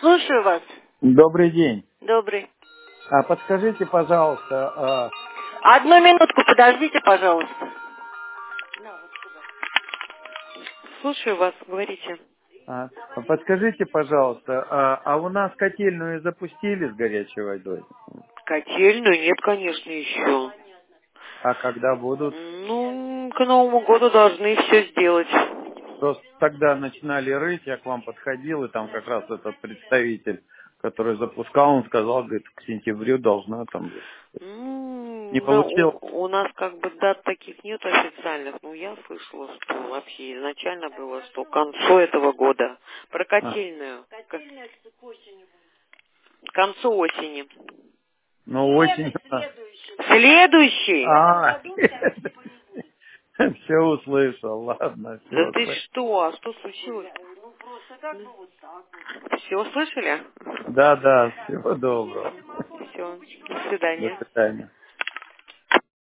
Слушаю вас. Добрый день. Добрый. Подскажите, пожалуйста, Одну минутку, подождите, пожалуйста. Слушаю вас, говорите. подскажите, пожалуйста, у нас котельную запустили с горячей водой? Котельную? Нет, конечно, еще. А когда будут? Ну, к Новому году должны все сделать. Просто тогда начинали рыть, я к вам подходил, и там как раз этот представитель, который запускал, он сказал, говорит, к сентябрю должна там быть. Не получил? У нас как бы дат таких нет официальных, но я слышала, что вообще изначально было, что к концу этого года. Про котельную. К концу осени. Ну, очень... Следующий? Все услышал, ладно, Да все. ты что? А что случилось? Все слышали? Да, всего доброго. Все. До До свидания. свидания.